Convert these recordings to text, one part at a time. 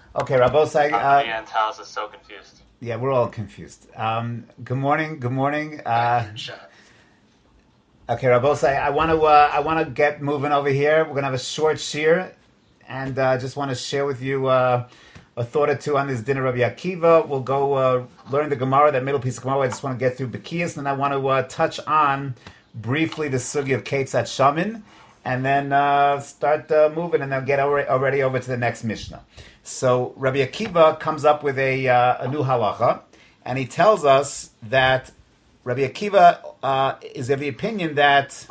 Okay, Rabosai. Avian Taos is so confused. Yeah, we're all confused. Good morning. Good morning. Okay, Rabosai. I want to get moving over here. We're gonna have a short shir, and just want to share with you a thought or two on this dinner of Yakiva. We'll go learn the Gemara, that middle piece of Gemara. I just want to get through Bekias, and I want to touch on briefly the sugi of Ketzat Shamin, and then start moving, and then get already over to the next Mishnah. So Rabbi Akiva comes up with a new halacha, and he tells us that Rabbi Akiva is of the opinion that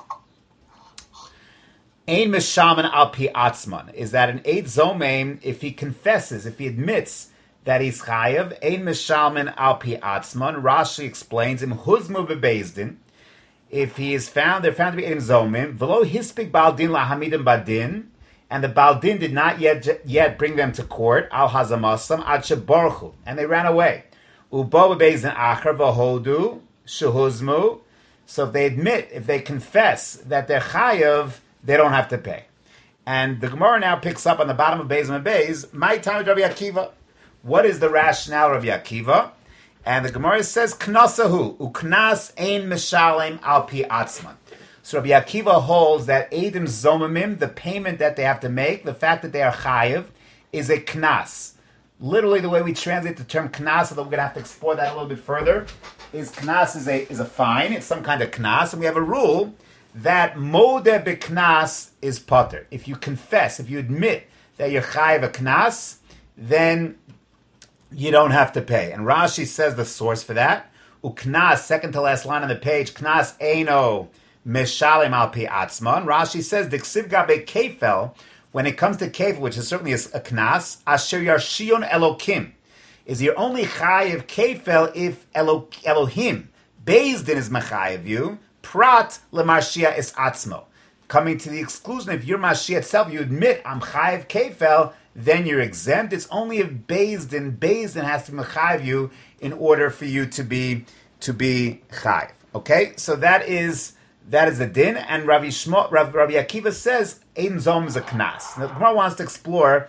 Ein Mishaman al pi atzman, is that an Eid Zomein, if he confesses, if he admits that he's chayav, Ein Mishaman al pi atzman, Rashi explains him, Huzmu bebezdin, if he is found, they're found to be Ein Zomein, Velo hispik baldin lahamidim badin, and the baldin did not yet bring them to court, al hazamasam, ad sheborchu, and they ran away. Ubo bebezdin acher v'hodu, shehuzmu, so if they admit, if they confess that they're chayav, they don't have to pay. And the Gemara now picks up on the bottom of Beis and Beis, my time of Rabbi Akiva. What is the rationale of Rabbi Akiva? And the Gemara says, Knasahu, uknas ein mishalem al pi atzman. So Rabbi Akiva holds that Eidim Zomamim, the payment that they have to make, the fact that they are chayiv, is a knas. Literally, the way we translate the term knas, although we're going to have to explore that a little bit further, is knas is a fine. It's some kind of knas, and we have a rule that modeh beknas is potter. If you confess, if you admit that you're chayiv a knas, then you don't have to pay. And Rashi says the source for that. Uknas, second to last line on the page, knas eino meshalim al pi atzman. Rashi says, diksiv gabe kefel, when it comes to kefel, which is certainly a knas, asher yarshion elokim, is you're only chayiv kefel if Elohim, Beis Din is mechayiv you, prat lemarshia is atzmo. Coming to the exclusion, if you're Mashiach itself, you admit I'm chayiv kefel, then you're exempt. It's only if Beis Din has to mechayiv you in order for you to be chayiv. Okay, so that is the din. And Rabbi Akiva says Ein Zom is a knas. Now the Gemara wants to explore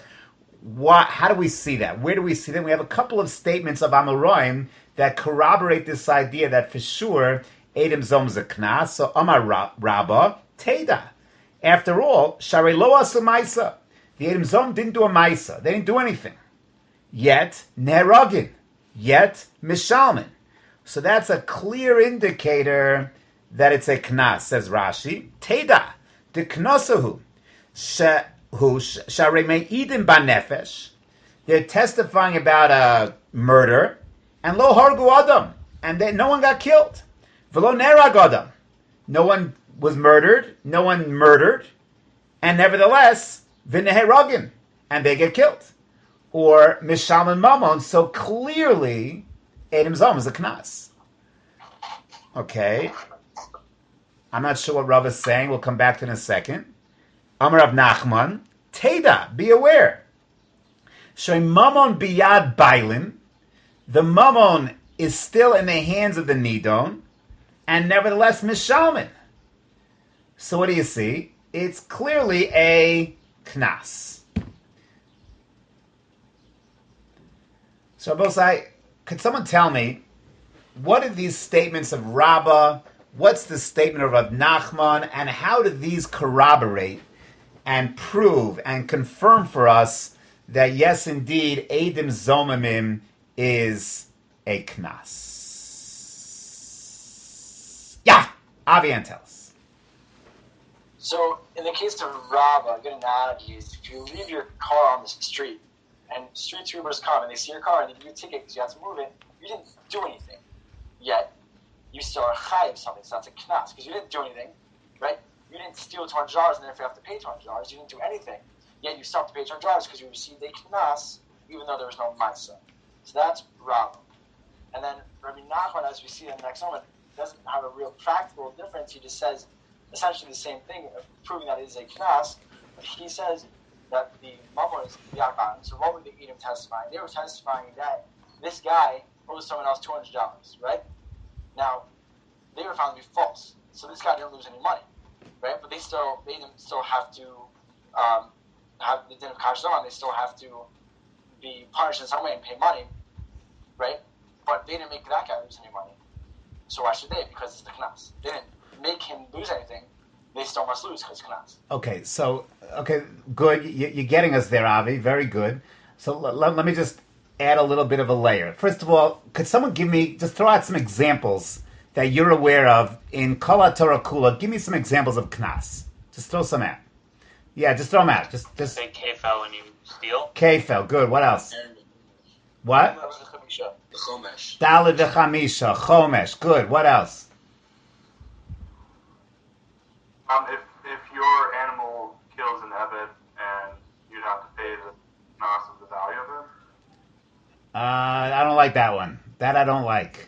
how do we see that? Where do we see that? We have a couple of statements of Amoraim that corroborate this idea that for sure Eidim Zom is a knas. So Amar Rabba Teda. After all, Sharei Lo Asu Maisa. The Eidim Zom didn't do a Maisa. They didn't do anything. Yet Neragin. Yet Mishalmin. So that's a clear indicator that it's a knas, says Rashi. Teda. De knosahu. Sharei Me'idim Banefesh. They're testifying about a murder. And Lo Hargu Adam. And no one got killed. V'lo Nerag Adam. No one was murdered. No one murdered. And nevertheless, V'neheragim. And they get killed. Or Mishal and Mammon. So clearly, Eidim Zom is a knas. Okay. I'm not sure what Rav is saying. We'll come back to it in a second. Amar Rav Nachman, Teda, be aware. Shoy Mammon biyad bailim. The Mammon is still in the hands of the Nidon, and nevertheless Mishalmin. So what do you see? It's clearly a knas. So Rabosai, could someone tell me, what are these statements of Rabbah? What's the statement of Rav Nachman? And how do these corroborate and prove and confirm for us that yes, indeed, Eidim Zomamim is a knas? Yeah, Avian tells. So, in the case of Rava, a good analogy is if you leave your car on the street and street sweepers come and they see your car and they give you a ticket because you have to move it, you didn't do anything. Yet, you still are chayiv something, so that's a knas because you didn't do anything, right? You didn't steal $200 and therefore you have to pay $200. You didn't do anything. Yet you still have to pay $200 because you received a knas even though there was no maisa. So that's Rava. And then Rabbi Nachman, as we see in the next moment, doesn't have a real practical difference. He just says essentially the same thing, proving that it is a knas. But he says that the mammon is yakan. So what were the Edom testifying? They were testifying that this guy owes someone else $200, right? Now, they were found to be false. So this guy didn't lose any money, right? But they still have to have the din of kashdam. They still have to be punished in some way and pay money, right? But they didn't make that guy lose any money. So why should they? Because it's the knas. They didn't make him lose anything. They still must lose because knas. Okay, good. You're getting us there, Avi. Very good. So let me just add a little bit of a layer. First of all, could someone just throw out some examples that you're aware of in Kol Torah Kula? Give me some examples of knas. Just throw some out. Yeah, just throw them out. Just say kefel when you steal. Kefel, good. What else? What? The chomesh. Daled v'chamisha, chomesh, good. What else? If your animal kills an eved and you'd have to pay the knas of the value of it. I don't like that one. That I don't like.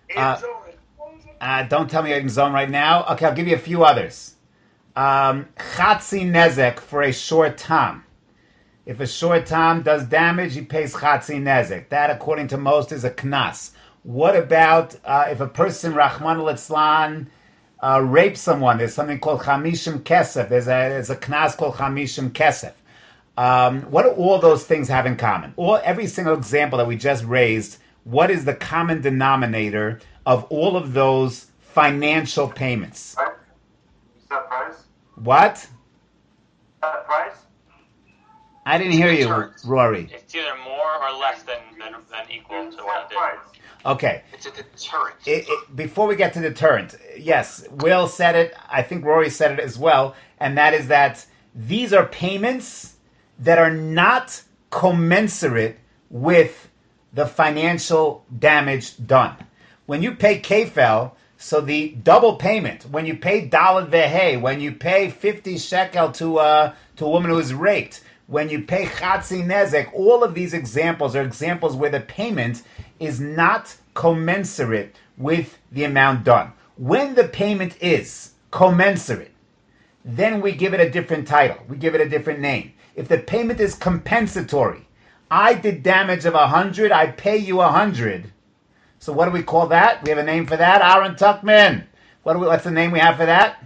Don't tell me I'm zone right now. Okay, I'll give you a few others. Chatzi nezek for a short time. If a short time does damage, he pays chatzi nezek. That, according to most, is a knas. What about if a person, Rahman al-Itzlan, rapes someone? There's something called chamishim kesef. There's a knas called chamishim kesef. What do all those things have in common? Every single example that we just raised, what is the common denominator of all of those financial payments? Right? Set price? What? Set price? I didn't hear you, Rory. It's either more or less than equal to what he did. Okay. It's a deterrent. Before we get to deterrent, yes, Will said it. I think Rory said it as well, and that is that these are payments that are not commensurate with the financial damage done. When you pay kefel, so the double payment, when you pay daled vehe, when you pay 50 shekel to a woman who is raped, when you pay chatzi nezek, all of these examples are examples where the payment is not commensurate with the amount done. When the payment is commensurate, then we give it a different title. We give it a different name. If the payment is compensatory, I did damage of 100, I pay you 100. So what do we call that? We have a name for that? Aaron Tuckman. What's the name we have for that?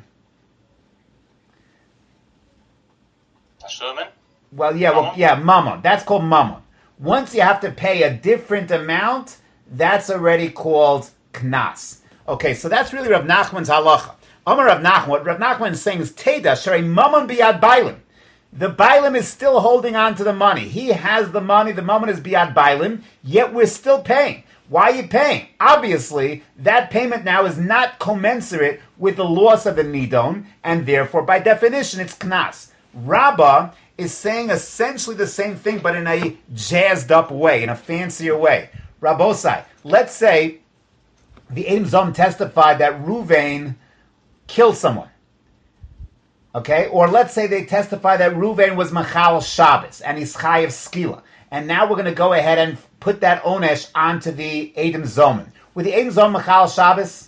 Shulman? Mammon. That's called mammon. Once you have to pay a different amount, that's already called knas. Okay, so that's really Rav Nachman's halacha. Amar Rav Nachman, what Rav Nachman is saying is Teda, Sharei mammon biyad bailim. The bailim is still holding on to the money. He has the money, the mammon is biyad bailim, yet we're still paying. Why are you paying? Obviously, that payment now is not commensurate with the loss of the nidon, and therefore, by definition, it's knas. Rabbah is saying essentially the same thing, but in a jazzed up way, in a fancier way. Rabbosai, let's say the Edim Zom testified that Ruvain killed someone. Okay? Or let's say they testify that Ruvain was Machal Shabbos and he's Chayav Skila. And now we're going to go ahead and put that Onesh onto the Edim Zoman. Were the Edim Zom Machal Shabbos?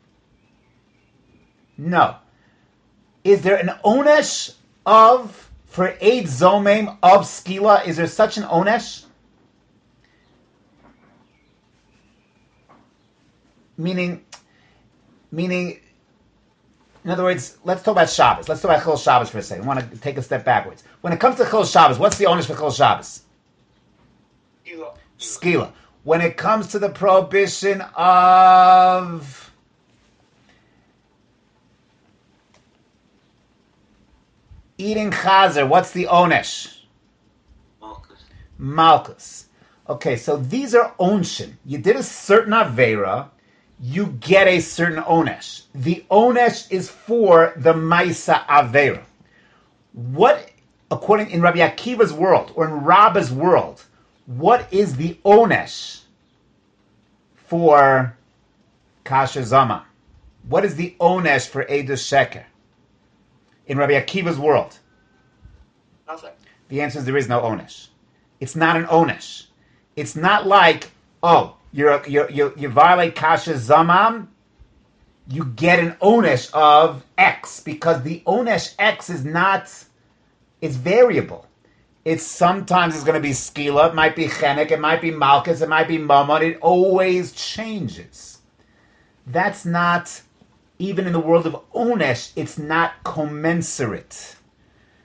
No. Is there an Onesh for Eid Zomim of Skila? Is there such an Onesh? Meaning, in other words, let's talk about Shabbos. Let's talk about Chil Shabbos for a second. I want to take a step backwards. When it comes to Chil Shabbos, what's the Onesh for Chil Shabbos? Skila. When it comes to the prohibition of eating chazer, what's the onesh? Malchus. Okay, so these are onshin. You did a certain avera, you get a certain onesh. The onesh is for the maisa avera. What, according in Rabbi Akiva's world or in Rabba's world, what is the onesh for kasher zama? What is the onesh for edus sheker? In Rabbi Akiva's world? Nothing. The answer is there is no onesh. It's not an onesh. It's not like, oh, you violate kasher zamam, you get an onesh of X, because the onesh X is not, it's variable. It's sometimes it's going to be skila, it might be chenek, it might be malchus, it might be mammon, it always changes. That's not, even in the world of onesh, it's not commensurate.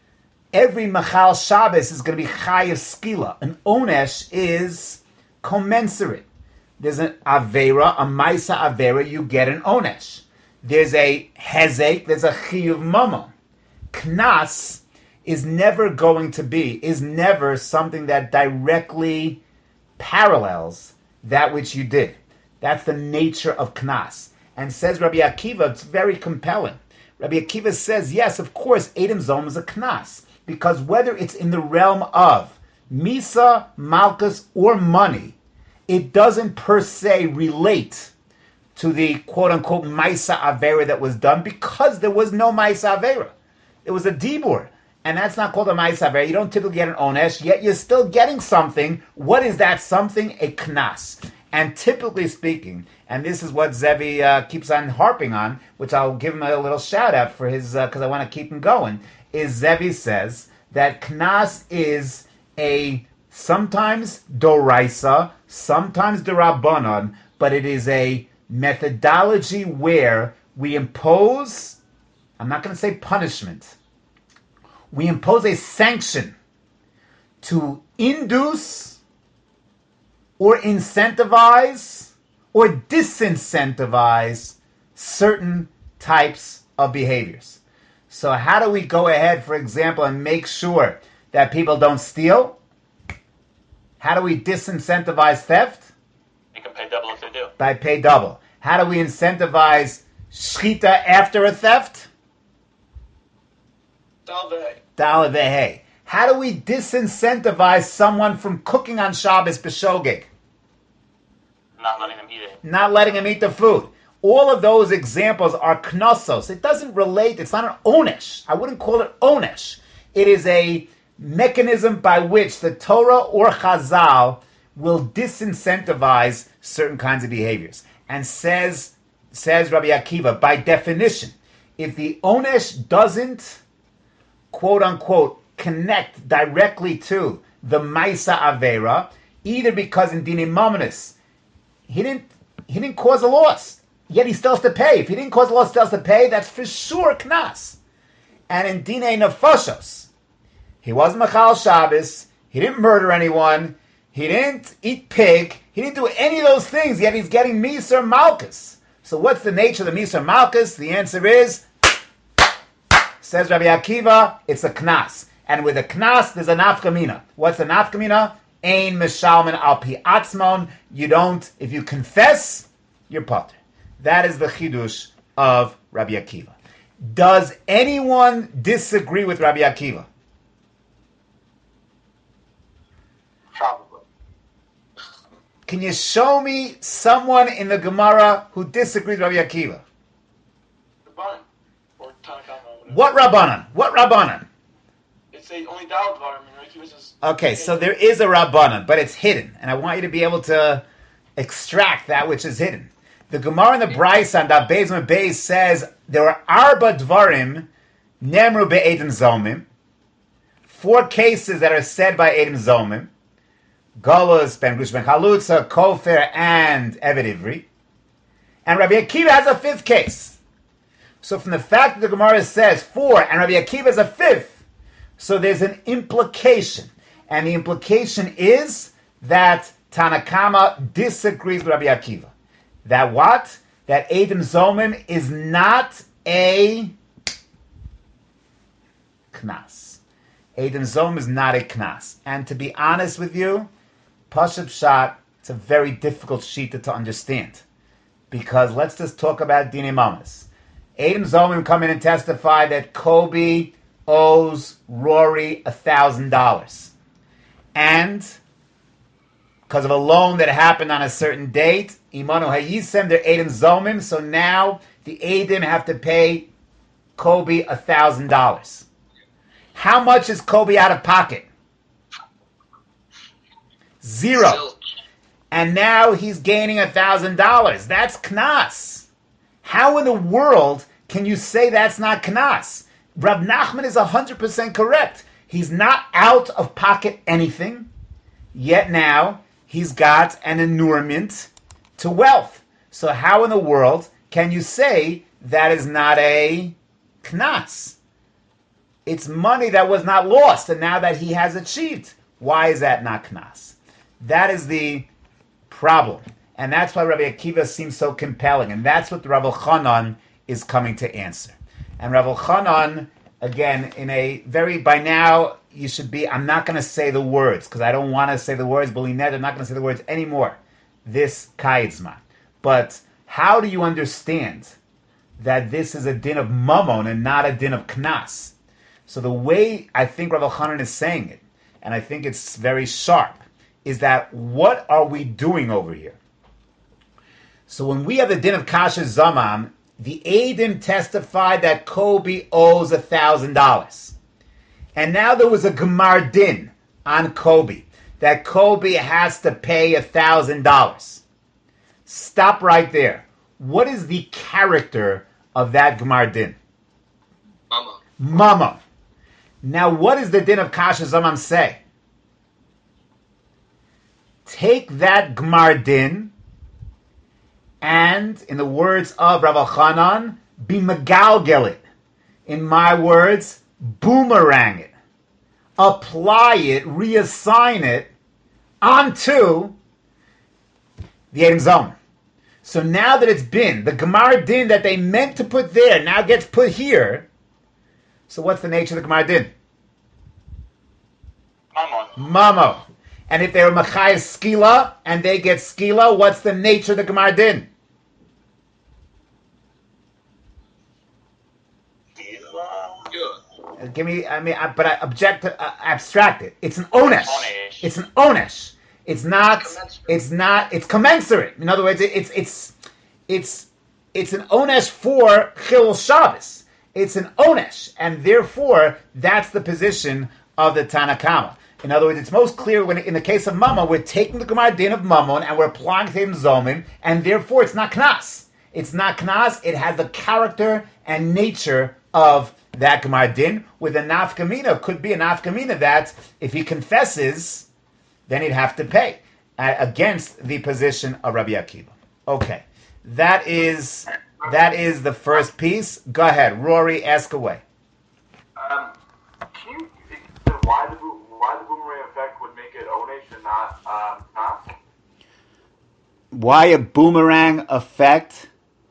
every Machal Shabbos is going to be Chayav Skila. An Onesh is commensurate. There's an Avera, a Maisa Avera, you get an Onesh. There's a Hezek, there's a Chiyuv Mama. Knas is never something that directly parallels that which you did. That's the nature of Knas. And says Rabbi Akiva, it's very compelling. Rabbi Akiva says, yes, of course, Edom Zom is a Knas. Because whether it's in the realm of Misa, Malchus, or money, it doesn't per se relate to the quote-unquote Maisa Avera that was done, because there was no Maisa Avera. It was a Dibur. And that's not called a Maisa Avera. You don't typically get an Onesh, yet you're still getting something. What is that something? A Knas. And typically speaking, and this is what Zevi keeps on harping on, which I'll give him a little shout out for his, because I want to keep him going, is Zevi says that Knas is a sometimes Doraisa, sometimes Derabanan, but it is a methodology where we impose, I'm not going to say punishment, we impose a sanction to induce or incentivize or disincentivize certain types of behaviors. So how do we go ahead, for example, and make sure that people don't steal? How do we disincentivize theft? You can pay double if they do. By pay double. How do we incentivize shchita after a theft? Dal ve'hei. How do we disincentivize someone from cooking on Shabbos b'shogeg? Not letting them eat it. Not letting him eat the food. All of those examples are knossos. It doesn't relate. It's not an onesh. I wouldn't call it onesh. It is a mechanism by which the Torah or Chazal will disincentivize certain kinds of behaviors. And says Rabbi Akiva, by definition, if the onesh doesn't, quote unquote, connect directly to the Maisa Avera, either because in Dinei Mamonos he didn't cause a loss, yet he still has to pay. If he didn't cause a loss, still has to pay, that's for sure Knas. And in Dinei Nefashos, he wasn't Machal Shabbos, he didn't murder anyone, he didn't eat pig, he didn't do any of those things, yet he's getting Miser Malchus. So what's the nature of the Miser Malchus? The answer is, says Rabbi Akiva, it's a Knas. And with a Knas, there's a nafkamina. What's a nafkamina? Ein mishalman al pi atzmon. You don't, if you confess, you're potter. That is the chidush of Rabbi Akiva. Does anyone disagree with Rabbi Akiva? Probably. Can you show me someone in the Gemara who disagrees with Rabbi Akiva? Rabbanan. Or Tanakama. What Rabbanan? What Rabbanan? It's the only Daled Dvarim, right? He was just... Okay, so there is a Rabbanan, but it's hidden. And I want you to be able to extract that which is hidden. The Gemara in the Brisa on Daf Beis Beis says there are Arba Dvarim Nemru Be'edim Zomim. 4 cases that are said by Edim Zomim. Golus, Ben Grush Ben Chalutza, Kofer, and Eved Ivri. And Rabbi Akiva has a 5th case. So from the fact that the Gemara says 4 and Rabbi Akiva is a 5th, so there's an implication. And the implication is that Tanakama disagrees with Rabbi Akiva. That what? That Edim Zomim is not a Knas. Edim Zomim is not a Knas. And to be honest with you, Pashup Pshat, it's a very difficult shita to understand. Because let's just talk about Dinei Mamonos. Edim Zomim come in and testify that Kobe owes Rory $1,000. And because of a loan that happened on a certain date, Imanu Hayisem, they're Edim Zomim, so now the Edim have to pay Kobe $1,000. How much is Kobe out of pocket? 0. And now he's gaining $1,000. That's Knas. How in the world can you say that's not Knas? Rav Nachman is 100% correct. He's not out of pocket anything, yet now he's got an annurement to wealth. So how in the world can you say that is not a Knas? It's money that was not lost, and now that he has achieved. Why is that not knas? That is the problem. And that's why Rabbi Akiva seems so compelling. And that's what Rabbi Chanan is coming to answer. And Rabbi Chanan, again, in a very, by now, you should be, I'm not going to say the words, because I don't want to say the words, but I'm not going to say the words anymore, this Kaitzman. But how do you understand that this is a din of mammon and not a din of knas? So the way I think Rabbi Chanan is saying it, and I think it's very sharp, is that what are we doing over here? So when we have the din of kasher zamam, the Eidim testified that Kobe owes $1,000. And now there was a Gemar din on Kobe, that Kobe has to pay $1,000. Stop right there. What is the character of that Gemar din? Mama. Now, what does the din of Kasher Zamam say? Take that Gemar din and, in the words of Rabbi Chanan, be megalgel it. In my words, boomerang it. Apply it, reassign it onto the Eidim Zom. So now that it's been, the Gemar din that they meant to put there now gets put here. So what's the nature of the Gemar din? Mamo. And if they were Machai Skila and they get Skila, what's the nature of the Gemar din? Give me, but I object to abstract it. It's an onesh. It's an onesh. It's commensurate. In other words, it's an onesh for Chil Shabbos. It's an onesh, and therefore that's the position of the Tanakama. In other words, it's most clear when, in the case of Mammon, we're taking the Gemar din of Mammon and we're applying it to Zomin, and therefore it's not Knas. It's not Knas. It has the character and nature of that Gemar din. With a nafkamina, could be a nafkamina that if he confesses, then he'd have to pay against the position of Rabbi Akiva. Okay, that is the first piece. Go ahead, Rory, ask away. Can you explain why the boomerang effect would make it onesh and not? Why a boomerang effect?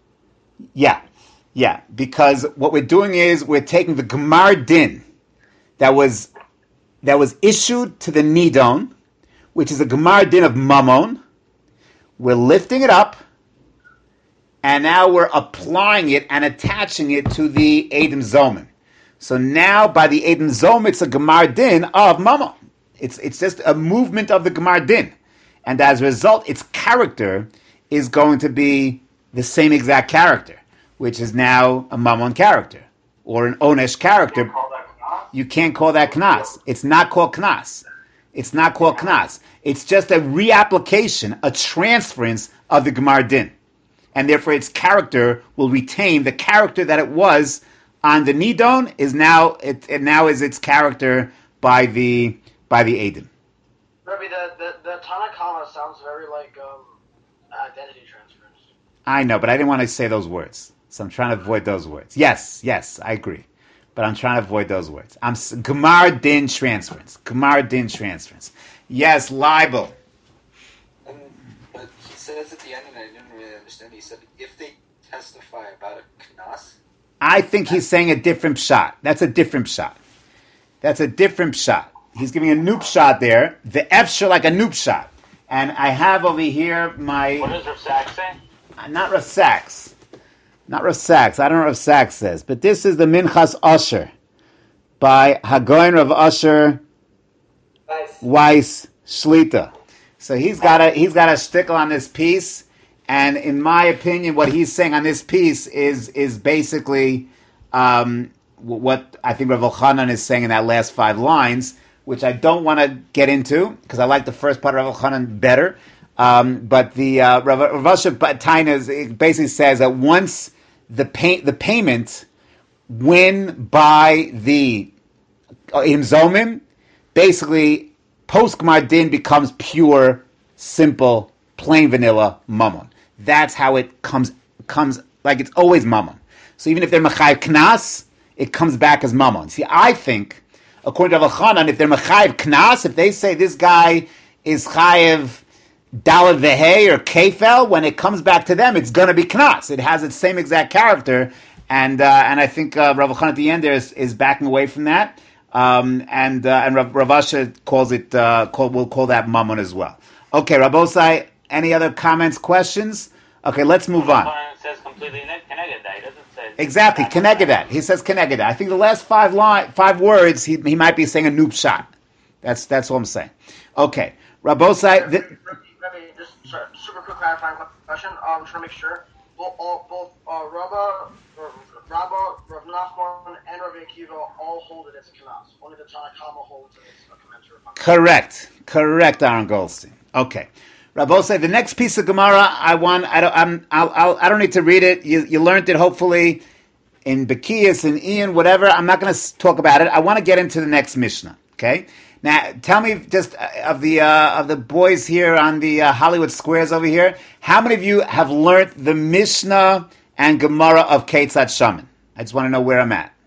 Yeah, because what we're doing is we're taking the Gemar din that was issued to the Nidon, which is a Gemar din of Mammon. We're lifting it up, and now we're applying it and attaching it to the Eidim Zomin. So now, by the Eidim Zomin, it's a Gemar din of Mammon. It's just a movement of the Gemar din. And as a result, its character is going to be the same exact character, which is now a Mammon character, or an Onesh character. You can't call that Knas. It's not called Knas. It's not called Knas. It's just a reapplication, a transference of the Gemar din. And therefore its character will retain the character that it was on the Nidon, is now is its character by the Eidim. Rabbi, the Tanakama sounds very like identity transference. I know, but I didn't want to say those words. So I'm trying to avoid those words. Yes, I agree. But I'm trying to avoid those words. Gemar din transference. Gemar din transference. Yes, libel. But he says at the end, and I didn't really understand, he said, if they testify about a knas. I think he's saying a different shot. That's a different shot. He's giving a noop shot there. The Efsher like a noop shot. And I have over here my... What does Rav Sachs say? Not Rav Sachs. Not Rav Sachs. I don't know what Rav Sachs says. But this is the Minchas Usher by Hagoyin Rav Usher Weiss Shlita. So he's got a shtickle on this piece, and in my opinion, what he's saying on this piece is basically what I think Rav Elchanan is saying in that last 5 lines, which I don't want to get into because I like the first part of Rav Elchanan better. But the Rav Usher Taina basically says that once the payment, when by the Eidim Zomim, basically post Gemar din becomes pure, simple, plain vanilla mammon. That's how it comes like it's always mammon. So even if they're Machai Knas, it comes back as mammon. See, I think, according to Rav Chanan, if they're mechayev knas, if they say this guy is chayev dalad vehei or kefel, when it comes back to them, it's going to be knas. It has its same exact character, and I think Rav Chanan at the end there is backing away from that, and Rav Asher calls it will call that mammon as well. Okay, Rabosai, any other comments, questions? Okay, let's move on. It says completely connected that. He doesn't say Exactly, connected that. He says connected that. I think the last five words, he might be saying a noob shot. That's what I'm saying. Okay, Rabosai. Let me just super quick clarifying question. Trying to make sure both Rav Nachman and Rav Akiva all hold it as a kanas. Only the Tanakama holds it as a commensurate. Correct, Aaron Goldstein. Okay, Rabosai. The next piece of Gemara, I don't need to read it. You learned it hopefully in Bekias and Ian, whatever. I'm not going to talk about it. I want to get into the next Mishnah. Okay. Now, tell me just of the boys here on the Hollywood Squares over here, how many of you have learned the Mishnah and Gemara of Keitzat Shaman? I just want to know where I'm at.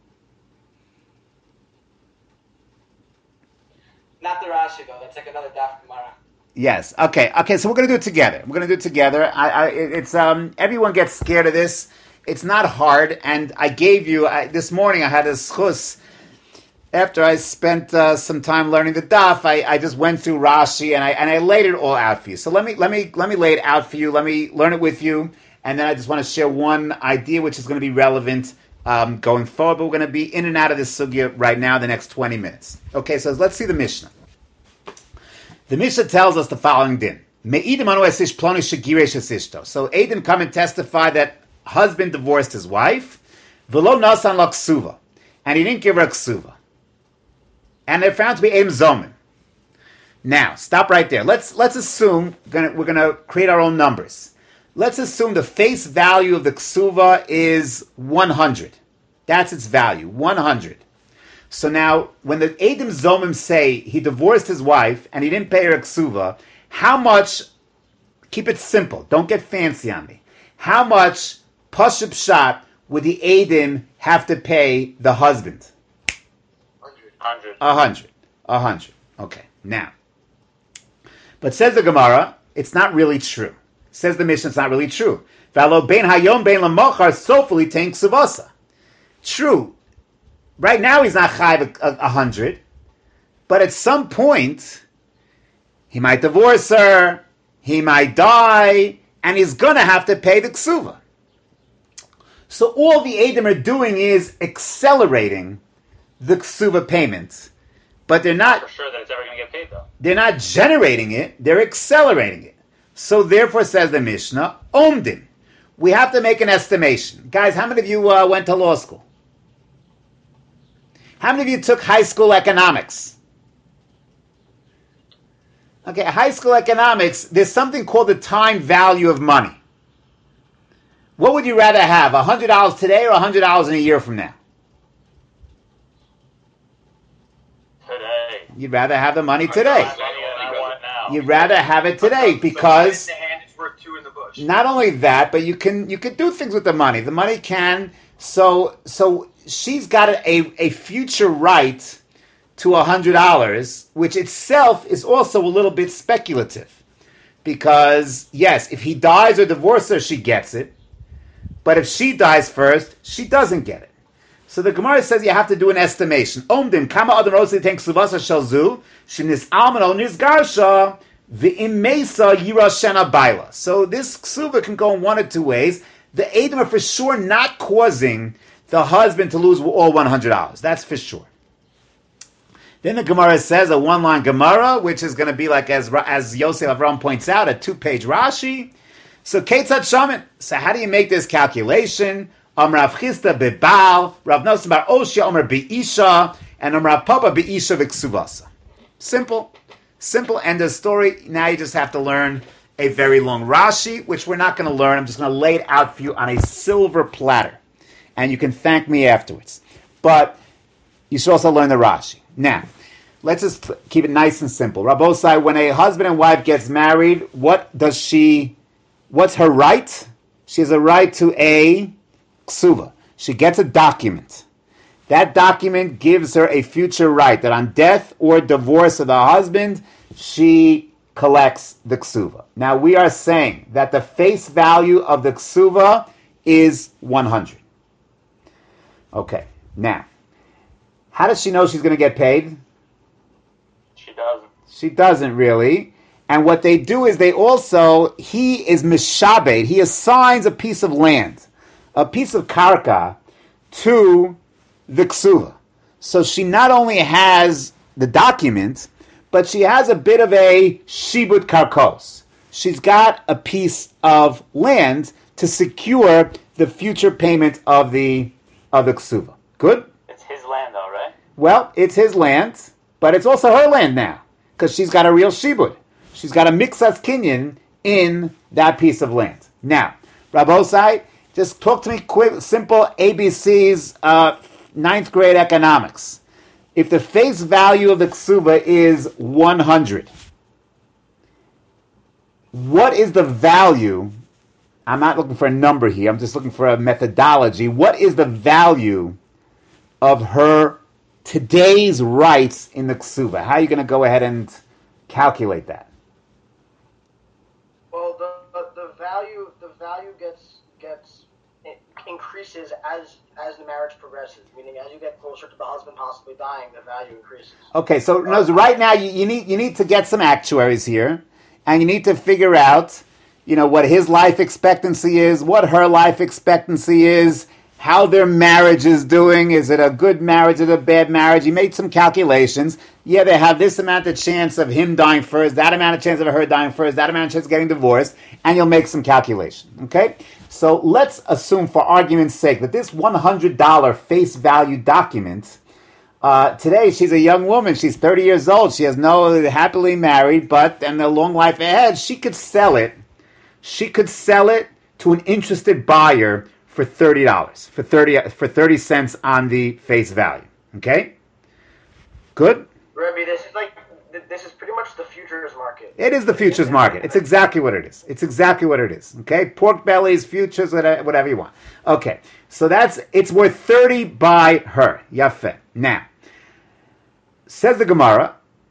Not the Rashi though. That's like another daf Gemara. Yes. Okay. So we're going to do it together. It's everyone gets scared of this. It's not hard. And I gave you this morning. I had a schus. After I spent some time learning the daf, I just went through Rashi and I laid it all out for you. So let me lay it out for you. Let me learn it with you, and then I just want to share one idea which is going to be relevant going forward. But we're going to be in and out of this sugya right now, the next 20 minutes. Okay, so let's see the Mishnah. The Mishnah tells us the following din. So Eidim come and testify that husband divorced his wife, v'lo nasan la ksuva, and he didn't give her a ksuva. And they're found to be Eidim Zomin. Now, stop right there. Let's assume we're going to create our own numbers. Let's assume the face value of the ksuva is 100. That's its value, 100. So now, when the Eidim Zomim say he divorced his wife and he didn't pay her a ksuva, how much? Keep it simple. Don't get fancy on me. How much Pashup Shat would the Eidim have to pay the husband? 100. Okay, now. But says the Gemara, it's not really true. Says the Mishnah, it's not really true. True. Right now he's not chayiv 100, but at some point he might divorce her, he might die, and he's going to have to pay the ksuva. So all the Eidim are doing is accelerating the ksuva payment, but they're not for sure that it's ever going to get paid though. They're not generating it; they're accelerating it. So therefore, says the Mishnah, omdim. We have to make an estimation, guys. How many of you went to law school? How many of you took high school economics? Okay, high school economics. There's something called the time value of money. What would you rather have, $100 today or $100 in a year from now? Today. You'd rather have the money today. I want it now. You'd rather have it today because It's worth two in the bush. not only that, but you can do things with the money. The money can so she's got a future right to $100, which itself is also a little bit speculative, because yes, if he dies or divorces her, she gets it. But if she dies first, she doesn't get it. So the Gemara says you have to do an estimation. Omdim kama adam rosi tank suvasa shalzu shenis almano nisgarsha v'immesa yirashena baila. So this ksuva can go in one of two ways. The Eidim are for sure not causing the husband to lose all $100. That's for sure. Then the Gemara says a one-line Gemara, which is going to be like, as Yosef Avram points out, a two-page Rashi. So Keitzat Shaman. So how do you make this calculation? Rav Chisda bebal, Rav Nosson bar Oshia, Omer beisha, and Rav Papa beisha v'ksuvasa. Simple. End of story. Now you just have to learn a very long Rashi, which we're not going to learn. I'm just going to lay it out for you on a silver platter. And you can thank me afterwards. But you should also learn the Rashi. Now, let's just keep it nice and simple. Rabosai, when a husband and wife gets married, what's her right? She has a right to a ksuva. She gets a document. That document gives her a future right that on death or divorce of the husband, she collects the ksuva. Now we are saying that the face value of the ksuva is 100. Okay, now, how does she know she's going to get paid? She doesn't. She doesn't really. And what they do is he is mishabed, he assigns a piece of land, a piece of karka, to the ksuva. So she not only has the document, but she has a bit of a shibud karkos. She's got a piece of land to secure the future payment of the ksuva. Good? It's his land, though, right? Well, it's his land, but it's also her land now, because she's got a real shibud. She's got a mixas kinyan in that piece of land. Now, Rabosai, just talk to me quick, simple ABCs, 9th grade economics. If the face value of the ksuba is 100, what is the value? I'm not looking for a number here. I'm just looking for a methodology. What is the value of her today's rights in the ksuba? How are you going to go ahead and calculate that? Well, the value increases as the marriage progresses. Meaning, as you get closer to the husband possibly dying, the value increases. Okay, so right now you need to get some actuaries here, and you need to figure out, what his life expectancy is, what her life expectancy is, how their marriage is doing. Is it a good marriage? Is it a bad marriage? You made some calculations. Yeah, they have this amount of chance of him dying first, that amount of chance of her dying first, that amount of chance of getting divorced, and you'll make some calculation. Okay? So let's assume, for argument's sake, that this $100 face value document, today she's a young woman, she's 30 years old, she has happily married, and a long life ahead, she could sell it. She could sell it to an interested buyer for $30, for 30 cents on the face value. Okay? Good? Rabbi, this is pretty much the futures market. It is the futures market. It's exactly what it is. It's exactly what it is. Okay? Pork bellies, futures, whatever you want. Okay. So it's worth 30 by her. Yafeh. Now, says the Gemara,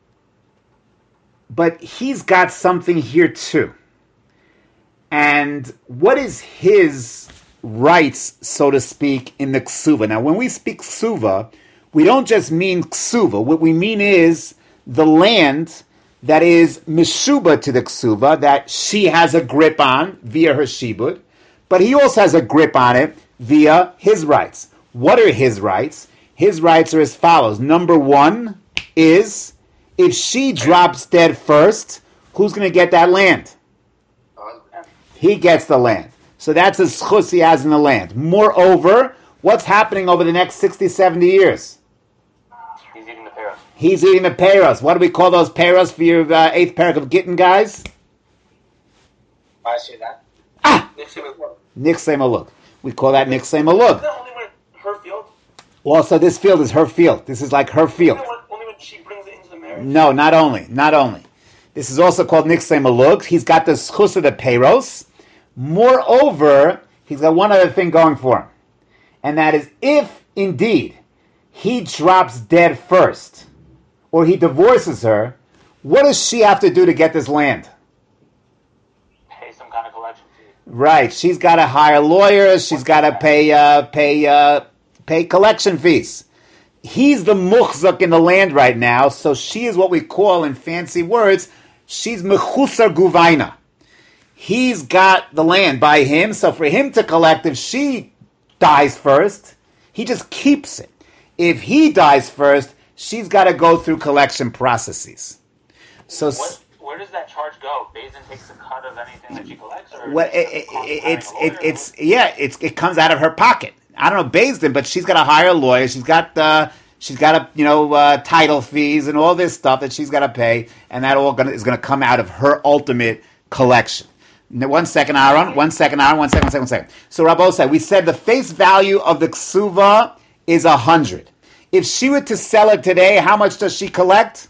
but he's got something here too. And what is his rights, so to speak, in the ksuva? Now, when we speak ksuva, we don't just mean ksuva. What we mean is the land that is mishuba to the ksuva, that she has a grip on via her shibud, but he also has a grip on it via his rights. What are his rights? His rights are as follows. Number one is, if she drops dead first, who's going to get that land? He gets the land. So that's a schus he has in the land. Moreover, what's happening over the next 60, 70 years? He's eating the peros. He's eating the peros. What do we call those peros for your 8th parak of Gittin, guys? I see that. Niksei Maluk. We call that Niksei Maluk. Is that only when her field? Also, this field is her field. This is like her field. Only when she brings it into the marriage? No, not only. This is also called Niksei Maluk. He's got the schus of the peros. Moreover, he's got one other thing going for him. And that is, if indeed he drops dead first, or he divorces her, what does she have to do to get this land? Pay some kind of collection fee. Right. She's got to hire lawyers. She's got to pay collection fees. He's the muchzak in the land right now, so she is what we call, in fancy words, she's mechusar guvaina. He's got the land by him, so for him to collect, if she dies first, he just keeps it. If he dies first, she's got to go through collection processes. So where does that charge go? Bazin takes a cut of anything that she collects, or it comes out of her pocket. I don't know Bazin, but she's got to hire a lawyer. She's got title fees and all this stuff that she's got to pay, and that all is going to come out of her ultimate collection. Now, one second. So Rabbi said, we said the face value of the ksuva is 100. If she were to sell it today, how much does she collect?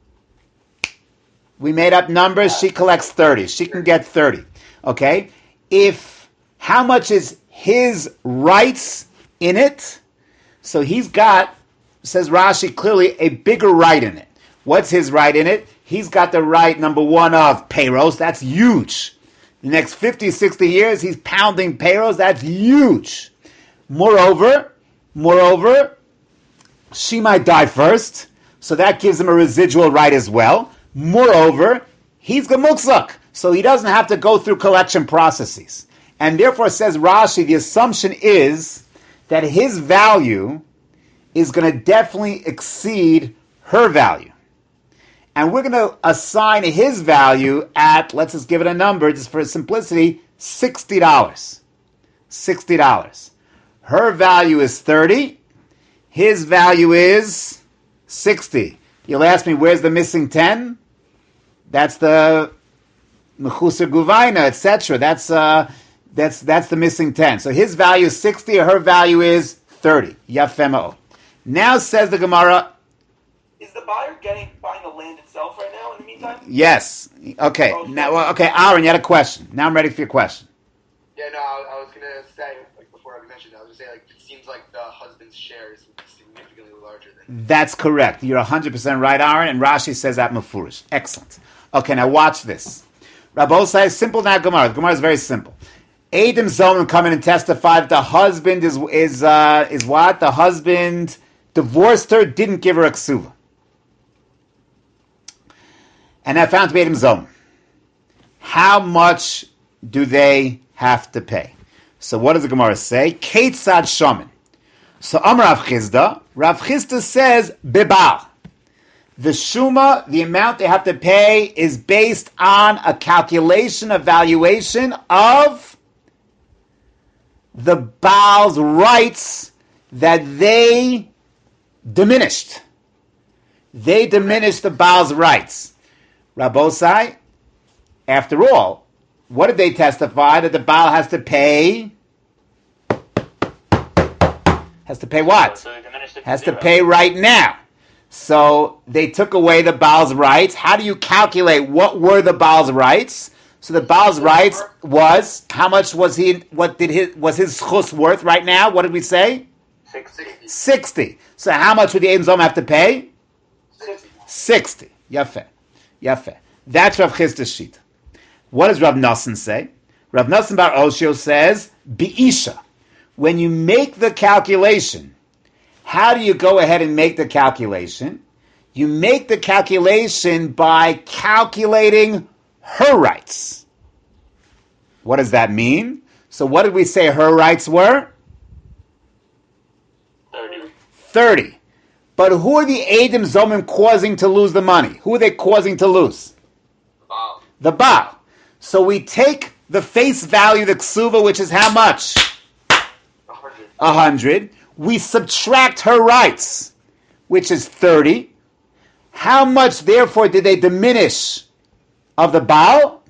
We made up numbers. She collects 30. She can get 30. Okay? How much is his rights in it? So he's got, says Rashi clearly, a bigger right in it. What's his right in it? He's got the right, number one, of payros. That's huge. The next 50, 60 years, he's pounding payros. That's huge. Moreover, she might die first, so that gives him a residual right as well. Moreover, he's gemukzak, so he doesn't have to go through collection processes. And therefore, says Rashi, the assumption is that his value is going to definitely exceed her value. And we're going to assign his value at, let's just give it a number, just for simplicity, $60. $60. Her value is 30. His value is 60. You'll ask me, where's the missing 10? That's the mechuser guvaina, etc. That's the missing 10. So his value is 60, her value is 30. Yafemao. Now says the Gemara. Is the buyer buying the land itself right now in the meantime? Yes. Okay. Now, Aaron, you had a question. Now I'm ready for your question. Yeah, no, I was gonna say, like before I mentioned, I was gonna say, like, it seems like the husband's share is significantly larger than. That's correct. You're 100% right, Aaron, and Rashi says that mafurish. Excellent. Okay, now watch this. Rabbosai, simple now Gemara. The Gemara is very simple. Eidim Zomim come in and testify that the husband is what? The husband divorced her, didn't give her a ksuva. And I found to be Eidim Zomim. How much do they have to pay? So what does the Gemara say? Keitzad Shomin. So Rav Chisda says Bibal. The Shuma, the amount they have to pay, is based on a calculation, a valuation of the Baal's rights that they diminished. They diminished the Baal's rights. Rabbosai, after all, what did they testify? That the Baal has to pay? Has to pay what? So they diminished it to Has to zero. pay right now. So they took away the Baal's rights. How do you calculate what were the Baal's rights? So the Baal's rights was, how much was his chus worth right now? What did we say? 60. So how much would the Eidim Zomim have to pay? 60. Yafeh. That's Rav Chisda's sheet. What does Rav Nosson say? Rav Nosson Bar Oshio says, Bi'isha. When you make the calculation, how do you go ahead and make the calculation? You make the calculation by calculating her rights. What does that mean? So what did we say her rights were? 30. But who are the Eidim Zomim causing to lose the money? Who are they causing to lose? The Baal. So we take the face value, the ksuva, which is how much? 100. We subtract her rights, which is 30. How much, therefore, did they diminish of the Baal?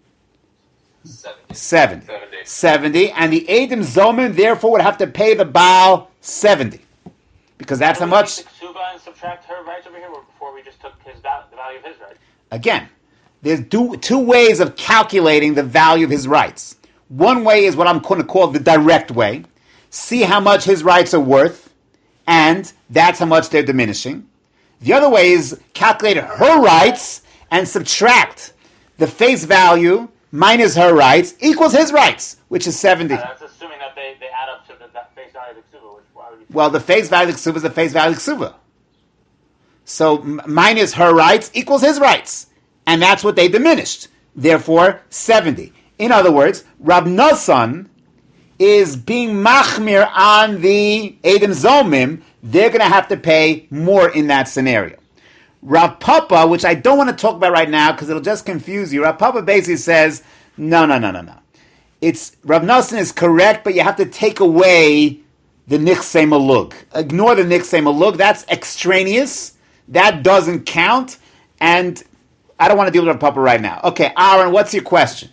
70. And the Eidim Zomim, therefore, would have to pay the Baal 70. Because that's how much. Did we take the ksuva and subtract her rights over here, or before we just took the value of his rights? Again, there's two ways of calculating the value of his rights. One way is what I'm going to call the direct way. See how much his rights are worth, and that's how much they're diminishing. The other way is calculate her rights and subtract the face value minus her rights equals his rights, which is 70. That's assuming that they add up to the face value of the ksuva, which why would you? Well, the face value of the ksuva is the face value of the ksuva. So minus her rights equals his rights. And that's what they diminished. Therefore, 70. In other words, Rab Nosson is being machmir on the Eidim Zomim. They're going to have to pay more in that scenario. Rav Papa, which I don't want to talk about right now because it'll just confuse you. Rav Papa basically says, no. It's Rav Nosson is correct, but you have to take away the nichsei malug. Ignore the nichsei malug. That's extraneous. That doesn't count. And I don't want to deal with Rav Papa right now. Okay, Aaron, what's your question?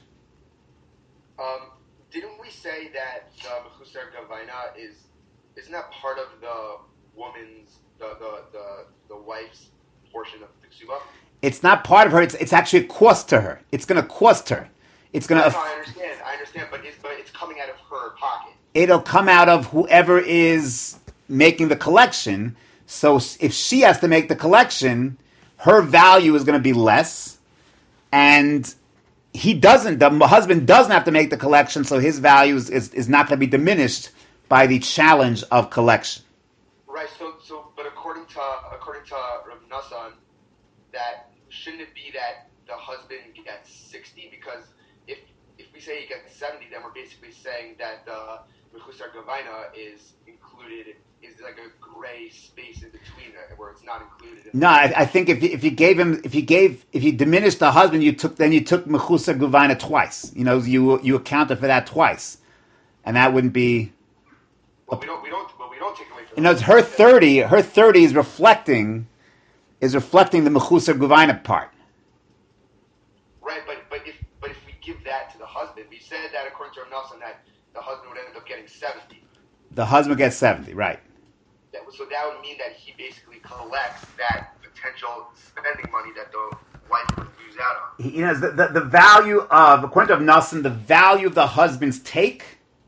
Didn't we say that the mechuser gavaina isn't that part of the woman's the wife's portion of the ksuba? It's not part of her. It's actually a cost to her. It's going to cost her. It's going to. No, I understand, but it's coming out of her pocket. It'll come out of whoever is making the collection. So if she has to make the collection, her value is going to be less, and he doesn't. The husband doesn't have to make the collection, so his value is not going to be diminished by the challenge of collection. Right. But according to Rav Nassan, that shouldn't it be that the husband gets 60? Because if we say he gets 70, then we're basically saying that the Mechusar Gavaina is included. Is like a gray space in between it where it's not included. No, I think if you diminished the husband, you took Mechusar Gavaina twice. You accounted for that twice, and that wouldn't be. But we don't take away from. It's her 30. Her 30 is reflecting the Mechusar Gavaina part. Right, but if we give that to the husband, we said that according to Rav Nassan that the husband would end up getting 70. The husband gets 70, right? So that would mean that he basically collects that potential spending money that the wife would lose out on. The value of, according to Rav Nassan, the value of the husband's take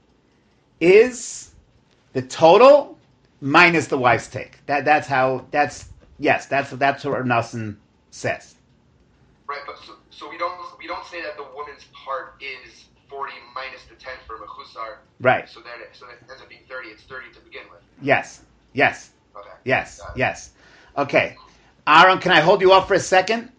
is the total minus the wife's take. That's what Rav Nassan says. Right, but so we don't say that the woman's part is 40 minus the 10 for Mechusar. Right. So that ends up being 30. It's 30 to begin with. Yes. Okay. Yes. Okay. Aaron, can I hold you off for a second?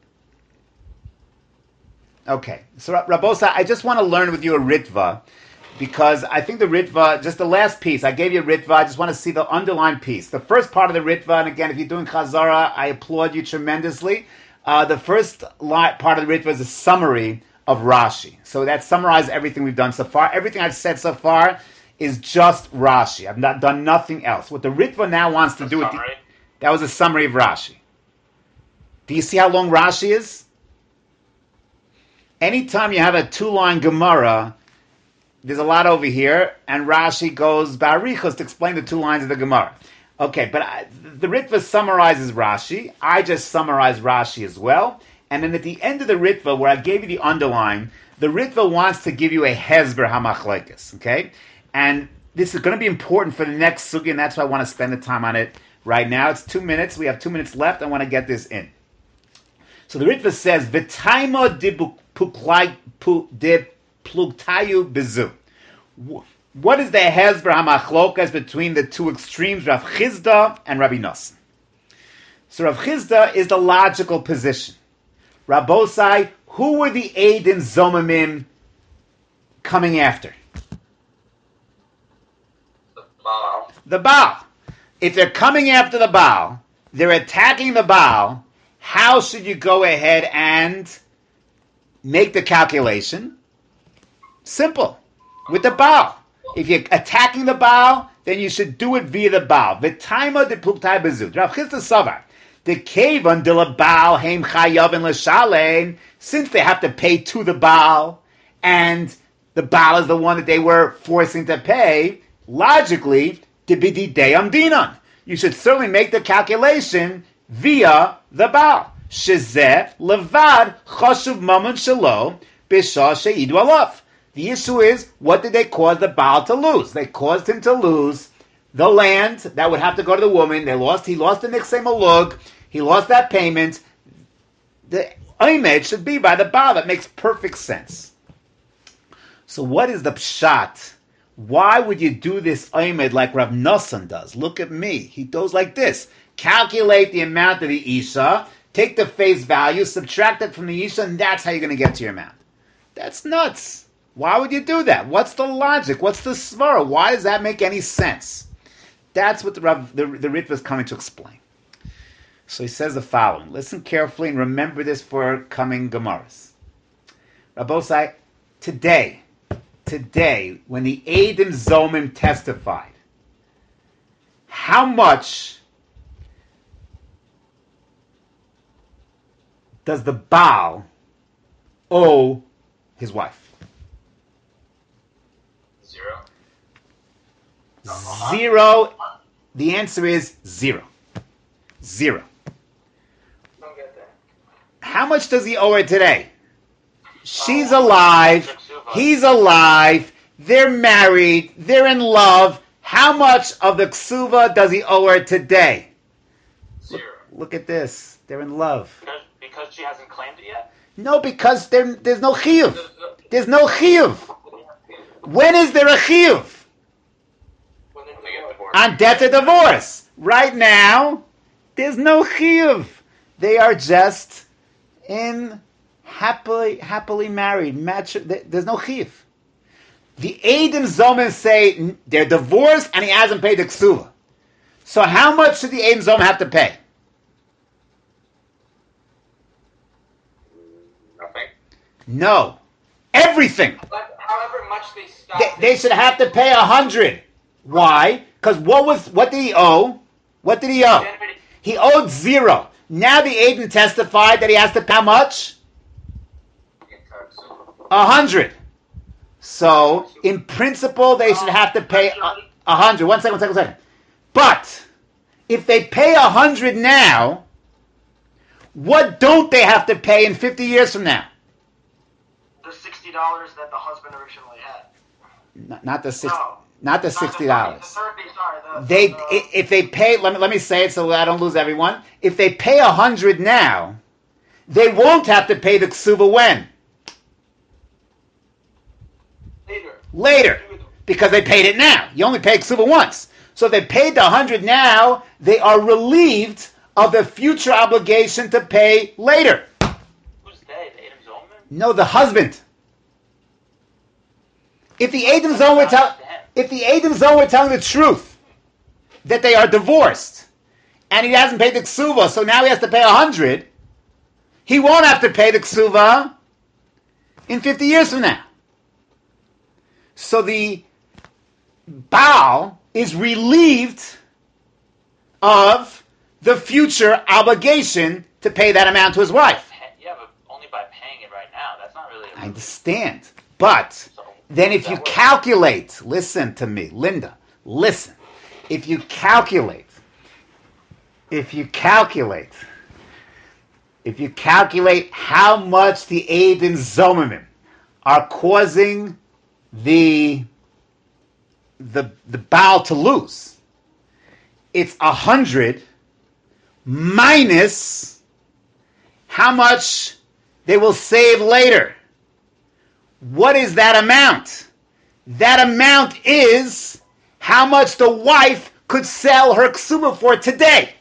Okay. So, Rabosa, I just want to learn with you a Ritva, because I think the Ritva, just the last piece, I gave you a Ritva, I just want to see the underlying piece. The first part of the Ritva, and again, if you're doing Chazara, I applaud you tremendously. The first part of the Ritva is a summary of Rashi. So that summarizes everything we've done so far. Everything I've said so far is just Rashi. I've not done nothing else. What the Ritva now wants to do, that was a summary of Rashi. Do you see how long Rashi is? Anytime you have a 2-line Gemara, there's a lot over here, and Rashi goes Barichos to explain the 2 lines of the Gemara. Okay, but the Ritva summarizes Rashi. I just summarize Rashi as well. And then at the end of the Ritva, where I gave you the underline, the Ritva wants to give you a Hezber HaMachlekes, okay? And this is going to be important for the next sugi, and that's why I want to spend the time on it right now. It's 2 minutes. We have 2 minutes left. I want to get this in. So the Ritva says, V'taimo de plugtayu bezu. What is the Hezber HaMachlokas between the two extremes, Rav Chizda and Rabbi Nosson? So Rav Chizda is the logical position. Rabbosai, who were the Eidim Zomamim coming after? The Baal. If they're coming after the Baal, they're attacking the Baal, how should you go ahead and make the calculation? Simple. With the Baal. If you're attacking the Baal, then you should do it via the Baal. V'taima de pluktai bezut. Rav Chizda Savar. The Kavan de la Baal heim chayavin l'shalem, since they have to pay to the Baal, and the Baal is the one that they were forcing to pay, logically, dibidi deyam dinan. You should certainly make the calculation via the Baal. Shezeh levad chashuv mammon shelo b'shah she'idu alav. The issue is, what did they cause the Baal to lose? They caused him to lose the land that would have to go to the woman. He lost the Nixei Malug. He lost that payment. The Omed should be by the Baal. That makes perfect sense. So what is the pshat? Why would you do this Omed like Rav Nosson does? Look at me. He goes like this. Calculate the amount of the Isha, take the face value, subtract it from the Isha, and that's how you're going to get to your amount. That's nuts. Why would you do that? What's the logic? What's the svara? Why does that make any sense? That's what the Ritva is coming to explain. So he says the following. Listen carefully and remember this for coming Gemaras. Rabbosai, today, when the Eidim Zomim testified, how much does the Baal owe his wife? 0. The answer is 0. How much does he owe her today? She's alive. He's alive. They're married. They're in love. How much of the ksuva does he owe her today? 0. Look at this. They're in love. Because she hasn't claimed it yet? No, because there's no chiyuv. There's no chiyuv. When is there a chiyuv? When they get divorced. On death or divorce. Right now, there's no chiyuv. They are just in happily married. There's no chiyuv. The Eidim Zomim say they're divorced and he hasn't paid the ksuva. So how much should the Eidim Zomim have to pay? Nothing. No. Everything. But however much they stop. They should have to pay 100. Why? Because what did he owe? What did he owe? He owed 0. Now the Eidim testified that he has to pay how much? 100. So, in principle, they should have to pay 100. One second. But, if they pay 100 now, what don't they have to pay in 50 years from now? The $60 that the husband originally had. Not the $60. No. Not the The $60. 30, sorry. If they pay, let me say it so I don't lose everyone. If they pay 100 now, they won't have to pay the ksuba when? Later, because they paid it now. You only pay ksuba once. So if they paid the 100 now, they are relieved of the future obligation to pay later. Who's they? The Eidim Zomim? No, the husband. If the Eidim Zomim were telling the truth, that they are divorced, and he hasn't paid the ksuva, so now he has to pay 100, he won't have to pay the ksuva in 50 years from now. So the Baal is relieved of the future obligation to pay that amount to his wife. Yeah, but only by paying it right now. That's not really... I understand. But then if you calculate, listen to me, Linda, listen. If you calculate how much the Eidim Zomimim are causing the Baal to lose, it's 100 minus how much they will save later. What is that amount? That amount is how much the wife could sell her ksuba for today.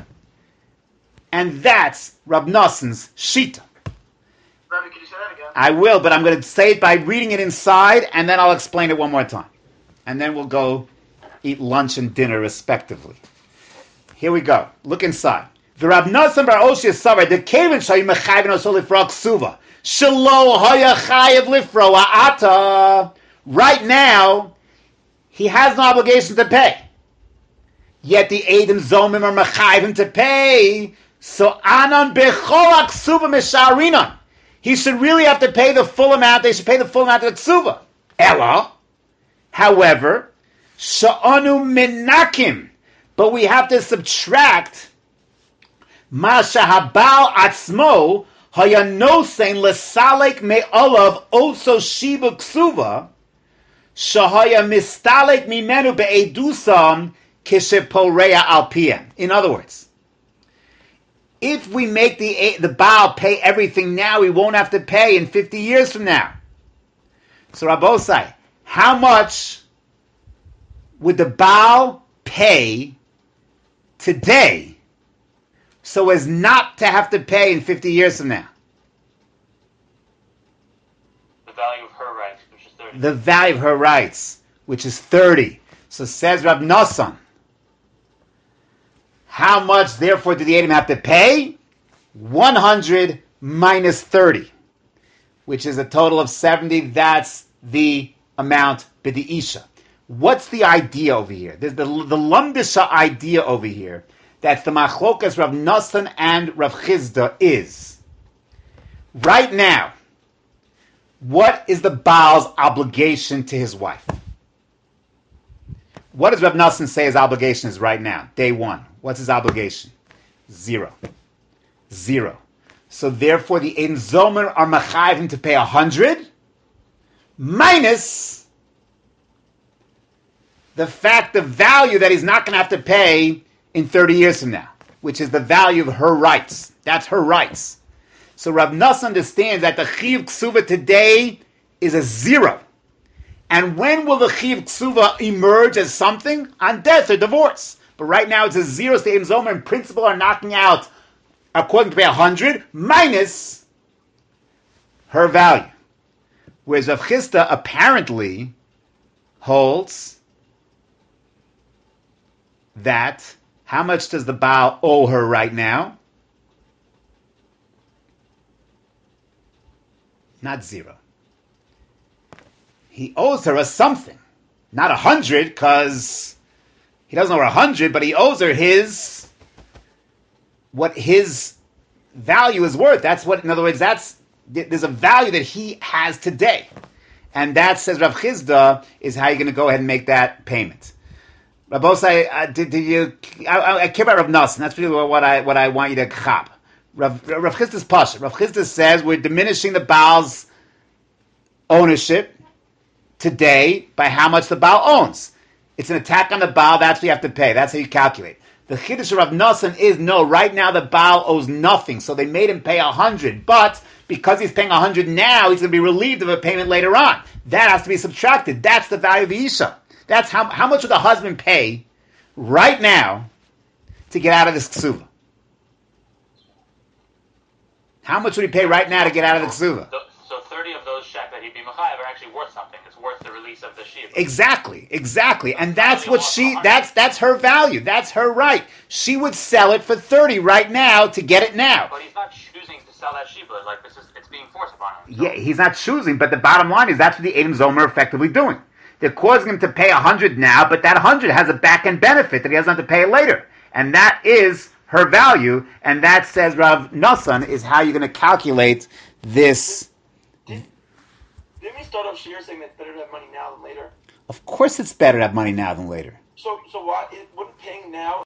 And that's Rab Noson's shita. Rabbi, can you say that again? I will, but I'm going to say it by reading it inside, and then I'll explain it one more time. And then we'll go eat lunch and dinner respectively. Here we go. Look inside. The Rab Noson bar Oshia Savar, the Kevin Shayu Mechayvin Osol Lifra Ksuva. Shelo Hoya Chayev Lifro Ata. Right now, he has no obligation to pay. Yet the Eidim Zomim are Mechayvin to pay. So Anan Bechol Ksuva Misharinan. He should really have to pay the full amount. They should pay the full amount of the ksuva. Ella, however, sha'anu minakim, but we have to subtract ma shahabal atzmo hayanosein lesalek me'olav also shiba ksuva shahaya mistalek mimenu be'edusam kisheporeya alpiyem. In other words, if we make the Baal pay everything now, he won't have to pay in 50 years from now. So Rabbosai, how much would the Baal pay today so as not to have to pay in 50 years from now? The value of her rights, which is 30. The value of her rights, which is 30. So says Rab Nosson, how much, therefore, do the Eidim have to pay? 100 minus 30, which is a total of 70. That's the amount b'di'isha. What's the idea over here? There's the Lumdisha idea over here, that the machlokas Rav Nosson and Rav Chizda is, right now, what is the Baal's obligation to his wife? What does Rav Nosson say his obligation is right now? Day one. What's his obligation? 0. So therefore, the Ein Zomer are machayvim to pay 100 minus the value that he's not going to have to pay in 30 years from now, which is the value of her rights. That's her rights. So Rav Nosson understands that the Chiyuv Ksuva today is a zero. And when will the Chiyuv Ksuva emerge as something? On death or divorce. But right now it's a zero. So the Ein Zomer in principle are knocking out, according to 100, minus her value. Whereas Rav Chisda apparently holds that, how much does the Baal owe her right now? Not zero. He owes her a something. Not 100, because he doesn't owe her 100, but he owes her what his value is worth. That's what, in other words, there's a value that he has today. And that, says Rav Chisda, is how you're going to go ahead and make that payment. Rabosai, I care about Rav Nosson. That's really what I want you to chap. Rav Chisda's pasha. Rav Chisda says we're diminishing the Baal's ownership today by how much the Baal owns. It's an attack on the Baal. That's what you have to pay. That's how you calculate. The chiddush of Rav Nosson is no. Right now the Baal owes nothing, so they made him pay 100. But because he's paying 100 now, he's going to be relieved of a payment later on. That has to be subtracted. That's the value of the isha. That's how much would the husband pay right now to get out of this ksuva? How much would he pay right now to get out of the ksuva? So 30 of those shek that he'd be mechayev are actually worth something. It's worth the release of the shiva. Exactly. And that's what that's her value. That's her right. She would sell it for 30 right now to get it now. But he's not choosing to sell that shiva. Like, it's being forced upon him. So. Yeah, he's not choosing, but the bottom line is that's what the Edom Zomer are effectively doing. They're causing him to pay 100 now, but that 100 has a back-end benefit that he doesn't have to pay later. And that is her value, and that, says Rav Nosson, is how you're going to calculate this. Didn't we start off here saying that it's better to have money now than later? Of course it's better to have money now than later. So why wouldn't paying now